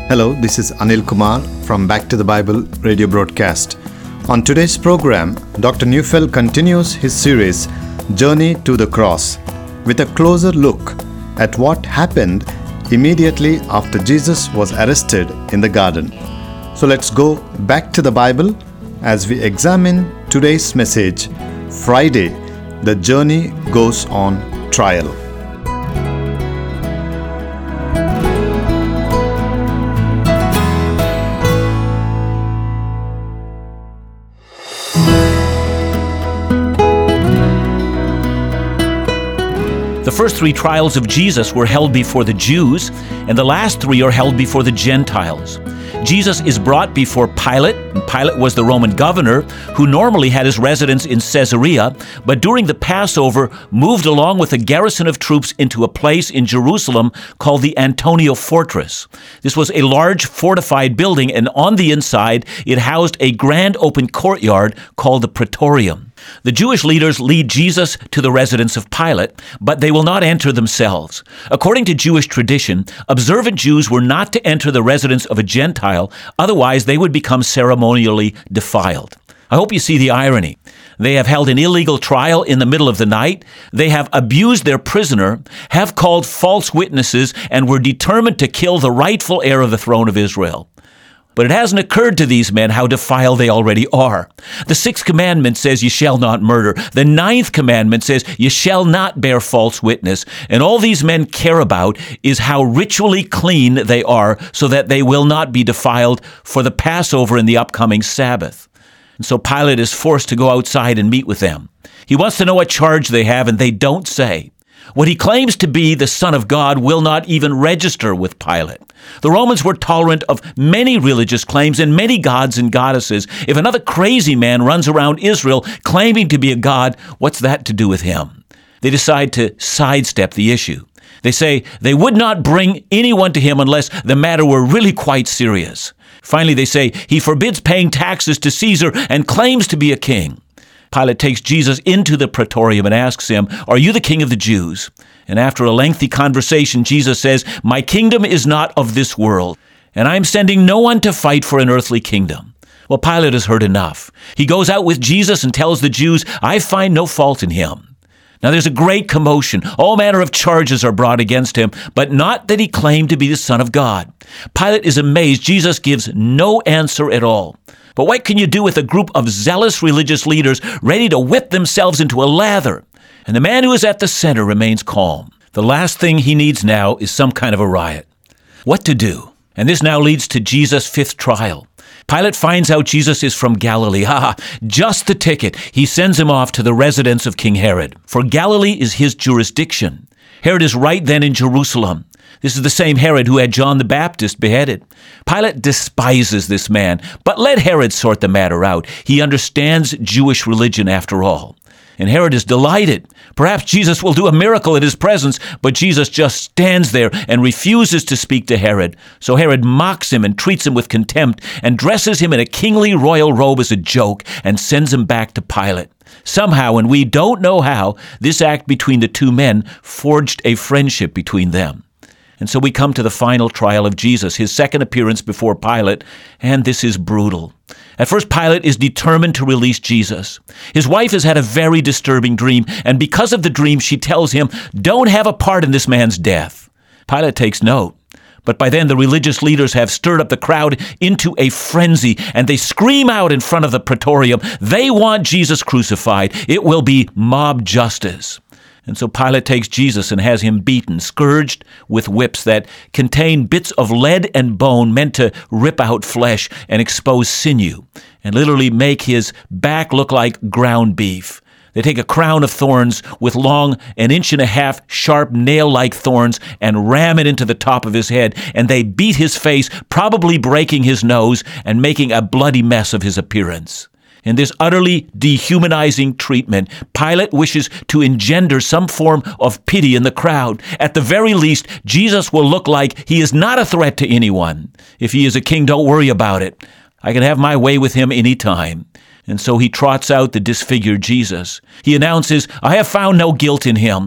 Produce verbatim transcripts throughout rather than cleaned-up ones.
Hello, this is Anil Kumar from Back to the Bible radio broadcast. On today's program, Doctor Neufeld continues his series, Journey to the Cross, with a closer look at what happened immediately after Jesus was arrested in the garden. So let's go back to the Bible as we examine today's message, Friday, The Journey Goes on Trial. The first three trials of Jesus were held before the Jews, and the last three are held before the Gentiles. Jesus is brought before Pilate, and Pilate was the Roman governor who normally had his residence in Caesarea, but during the Passover moved along with a garrison of troops into a place in Jerusalem called the Antonia Fortress. This was a large fortified building, and on the inside it housed a grand open courtyard called the Praetorium. The Jewish leaders lead Jesus to the residence of Pilate, but they will not enter themselves. According to Jewish tradition, observant Jews were not to enter the residence of a Gentile, otherwise they would become ceremonially defiled. I hope you see the irony. They have held an illegal trial in the middle of the night. They have abused their prisoner, have called false witnesses, and were determined to kill the rightful heir of the throne of Israel. But it hasn't occurred to these men how defiled they already are. The sixth commandment says, you shall not murder. The ninth commandment says, you shall not bear false witness. And all these men care about is how ritually clean they are so that they will not be defiled for the Passover and the upcoming Sabbath. And so Pilate is forced to go outside and meet with them. He wants to know what charge they have, and they don't say. What he claims to be the Son of God will not even register with Pilate. The Romans were tolerant of many religious claims and many gods and goddesses. If another crazy man runs around Israel claiming to be a god, what's that to do with him? They decide to sidestep the issue. They say they would not bring anyone to him unless the matter were really quite serious. Finally, they say he forbids paying taxes to Caesar and claims to be a king. Pilate takes Jesus into the Praetorium and asks him, are you the king of the Jews? And after a lengthy conversation, Jesus says, my kingdom is not of this world, and I am sending no one to fight for an earthly kingdom. Well, Pilate has heard enough. He goes out with Jesus and tells the Jews, I find no fault in him. Now there's a great commotion. All manner of charges are brought against him, but not that he claimed to be the Son of God. Pilate is amazed. Jesus gives no answer at all. But what can you do with a group of zealous religious leaders ready to whip themselves into a lather? And the man who is at the center remains calm. The last thing he needs now is some kind of a riot. What to do? And this now leads to Jesus' fifth trial. Pilate finds out Jesus is from Galilee. Ha ha, just the ticket. He sends him off to the residence of King Herod. For Galilee is his jurisdiction. Herod is right then in Jerusalem. This is the same Herod who had John the Baptist beheaded. Pilate despises this man, but let Herod sort the matter out. He understands Jewish religion after all. And Herod is delighted. Perhaps Jesus will do a miracle in his presence, but Jesus just stands there and refuses to speak to Herod. So Herod mocks him and treats him with contempt and dresses him in a kingly royal robe as a joke and sends him back to Pilate. Somehow, and we don't know how, this act between the two men forged a friendship between them. And so we come to the final trial of Jesus, his second appearance before Pilate, and this is brutal. At first, Pilate is determined to release Jesus. His wife has had a very disturbing dream, and because of the dream, she tells him, don't have a part in this man's death. Pilate takes note. But by then, the religious leaders have stirred up the crowd into a frenzy, and they scream out in front of the Praetorium, they want Jesus crucified. It will be mob justice. And so Pilate takes Jesus and has him beaten, scourged with whips that contain bits of lead and bone meant to rip out flesh and expose sinew, and literally make his back look like ground beef. They take a crown of thorns with long, an inch and a half, sharp nail-like thorns and ram it into the top of his head, and they beat his face, probably breaking his nose and making a bloody mess of his appearance. In this utterly dehumanizing treatment, Pilate wishes to engender some form of pity in the crowd. At the very least, Jesus will look like he is not a threat to anyone. If he is a king, don't worry about it. I can have my way with him any time. And so he trots out the disfigured Jesus. He announces, I have found no guilt in him.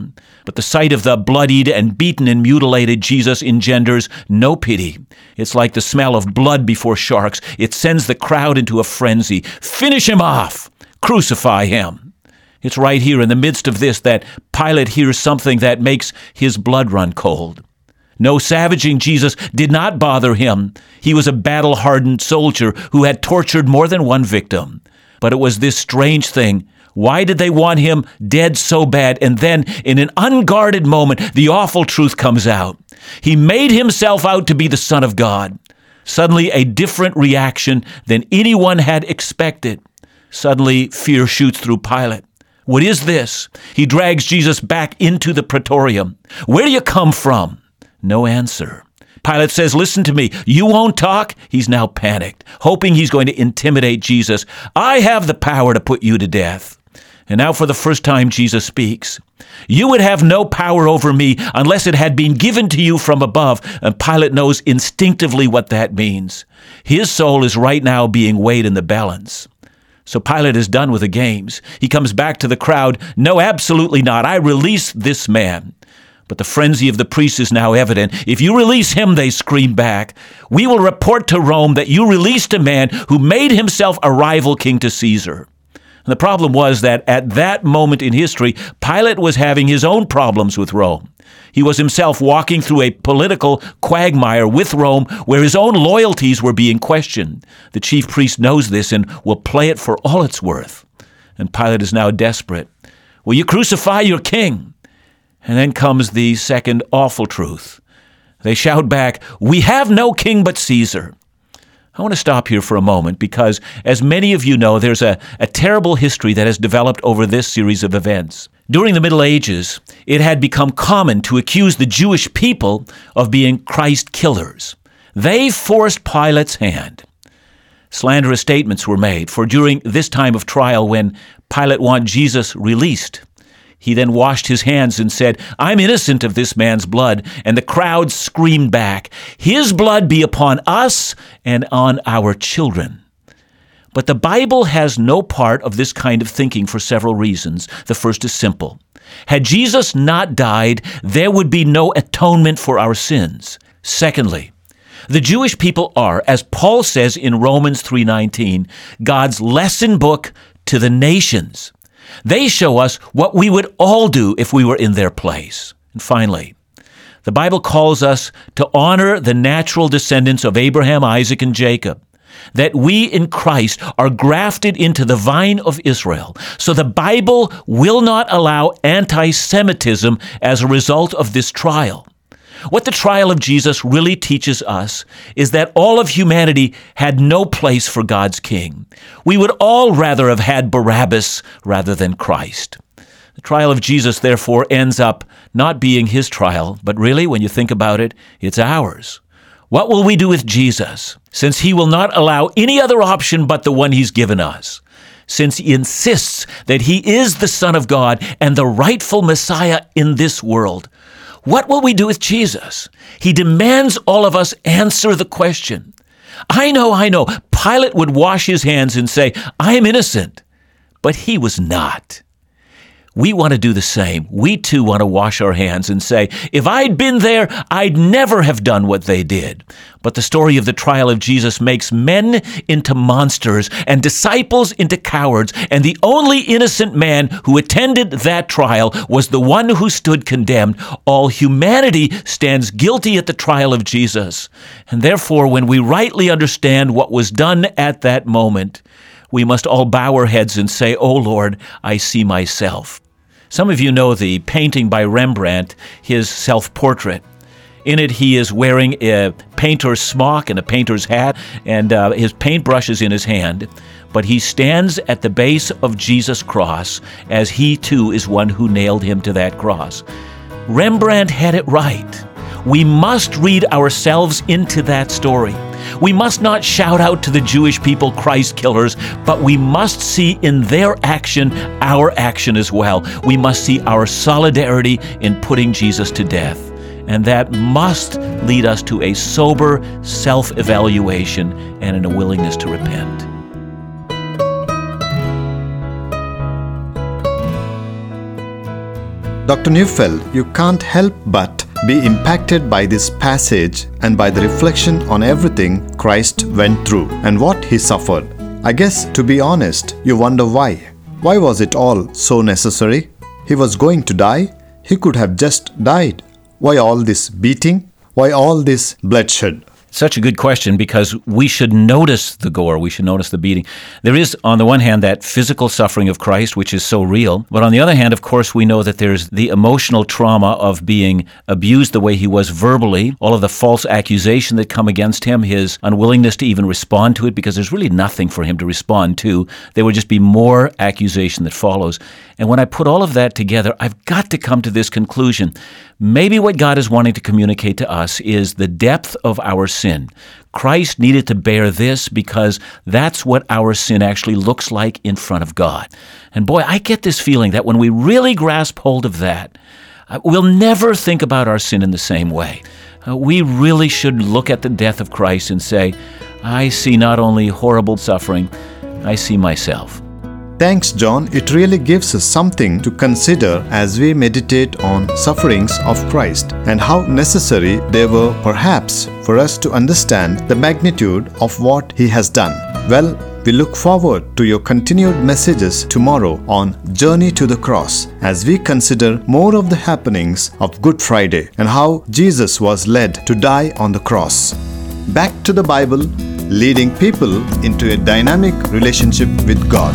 But the sight of the bloodied and beaten and mutilated Jesus engenders no pity. It's like the smell of blood before sharks. It sends the crowd into a frenzy. Finish him off! Crucify him! It's right here in the midst of this that Pilate hears something that makes his blood run cold. No savaging Jesus did not bother him. He was a battle-hardened soldier who had tortured more than one victim. But it was this strange thing. Why did they want him dead so bad? And then, in an unguarded moment, the awful truth comes out. He made himself out to be the Son of God. Suddenly, a different reaction than anyone had expected. Suddenly, fear shoots through Pilate. What is this? He drags Jesus back into the praetorium. Where do you come from? No answer. Pilate says, listen to me, you won't talk? He's now panicked, hoping he's going to intimidate Jesus. I have the power to put you to death. And now for the first time, Jesus speaks. You would have no power over me unless it had been given to you from above. And Pilate knows instinctively what that means. His soul is right now being weighed in the balance. So Pilate is done with the games. He comes back to the crowd. No, absolutely not. I release this man. But the frenzy of the priests is now evident. If you release him, they scream back, we will report to Rome that you released a man who made himself a rival king to Caesar. And the problem was that at that moment in history, Pilate was having his own problems with Rome. He was himself walking through a political quagmire with Rome where his own loyalties were being questioned. The chief priest knows this and will play it for all it's worth. And Pilate is now desperate. Will you crucify your king? And then comes the second awful truth. They shout back, we have no king but Caesar. I want to stop here for a moment because, as many of you know, there's a, a terrible history that has developed over this series of events. During the Middle Ages, it had become common to accuse the Jewish people of being Christ killers. They forced Pilate's hand. Slanderous statements were made, for during this time of trial when Pilate wanted Jesus released, he then washed his hands and said, I'm innocent of this man's blood. And the crowd screamed back, his blood be upon us and on our children. But the Bible has no part of this kind of thinking for several reasons. The first is simple. Had Jesus not died, there would be no atonement for our sins. Secondly, the Jewish people are, as Paul says in Romans three nineteen, God's lesson book to the nations. They show us what we would all do if we were in their place. And finally, the Bible calls us to honor the natural descendants of Abraham, Isaac, and Jacob, that we in Christ are grafted into the vine of Israel. So the Bible will not allow anti-Semitism as a result of this trial. What the trial of Jesus really teaches us is that all of humanity had no place for God's king. We would all rather have had Barabbas rather than Christ. The trial of Jesus, therefore, ends up not being his trial, but really, when you think about it, it's ours. What will we do with Jesus, since he will not allow any other option but the one he's given us? Since he insists that he is the Son of God and the rightful Messiah in this world, what will we do with Jesus? He demands all of us answer the question. I know, I know, Pilate would wash his hands and say, I am innocent, but he was not. We want to do the same. We too want to wash our hands and say, if I'd been there, I'd never have done what they did. But the story of the trial of Jesus makes men into monsters and disciples into cowards. And the only innocent man who attended that trial was the one who stood condemned. All humanity stands guilty at the trial of Jesus. And therefore, when we rightly understand what was done at that moment, we must all bow our heads and say, oh Lord, I see myself. Some of you know the painting by Rembrandt, his self-portrait. In it, he is wearing a painter's smock and a painter's hat, and uh, his paintbrush is in his hand. But he stands at the base of Jesus' cross, as he too is one who nailed him to that cross. Rembrandt had it right. We must read ourselves into that story. We must not shout out to the Jewish people, Christ killers, but we must see in their action our action as well. We must see our solidarity in putting Jesus to death. And that must lead us to a sober self-evaluation and in a willingness to repent. Doctor Neufeld, you can't help but be impacted by this passage and by the reflection on everything Christ went through and what he suffered. I guess, to be honest, you wonder why. Why was it all so necessary? He was going to die. He could have just died. Why all this beating? Why all this bloodshed? Such a good question, because we should notice the gore. We should notice the beating. There is, on the one hand, that physical suffering of Christ, which is so real. But on the other hand, of course, we know that there's the emotional trauma of being abused the way he was verbally, all of the false accusation that come against him, his unwillingness to even respond to it, because there's really nothing for him to respond to. There would just be more accusation that follows. And when I put all of that together, I've got to come to this conclusion. Maybe what God is wanting to communicate to us is the depth of our sin. Christ needed to bear this because that's what our sin actually looks like in front of God. And boy, I get this feeling that when we really grasp hold of that, we'll never think about our sin in the same way. Uh, we really should look at the death of Christ and say, I see not only horrible suffering, I see myself. Thanks, John. It really gives us something to consider as we meditate on sufferings of Christ and how necessary they were perhaps for us to understand the magnitude of what He has done. Well, we look forward to your continued messages tomorrow on Journey to the Cross as we consider more of the happenings of Good Friday and how Jesus was led to die on the cross. Back to the Bible, leading people into a dynamic relationship with God.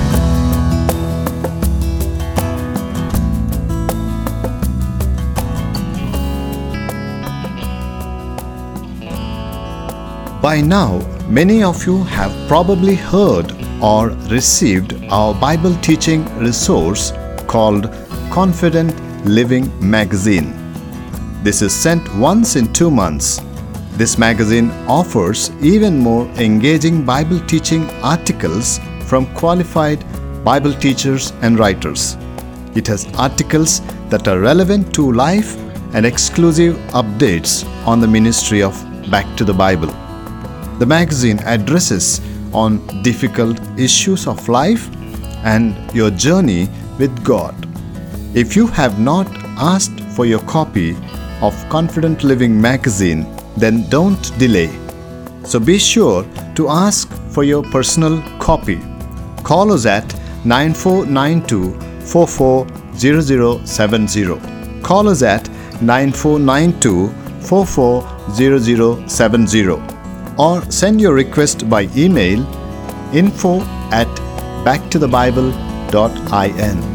By now, many of you have probably heard or received our Bible teaching resource called Confident Living Magazine. This is sent once in two months. This magazine offers even more engaging Bible teaching articles from qualified Bible teachers and writers. It has articles that are relevant to life and exclusive updates on the ministry of Back to the Bible. The magazine addresses on difficult issues of life and your journey with God. If you have not asked for your copy of Confident Living Magazine, then don't delay. So be sure to ask for your personal copy. Call us at nine four nine two, four four zero zero seven zero. Call us at nine four nine two, four four zero zero seven zero. Or send your request by email info at backtothebible dot in.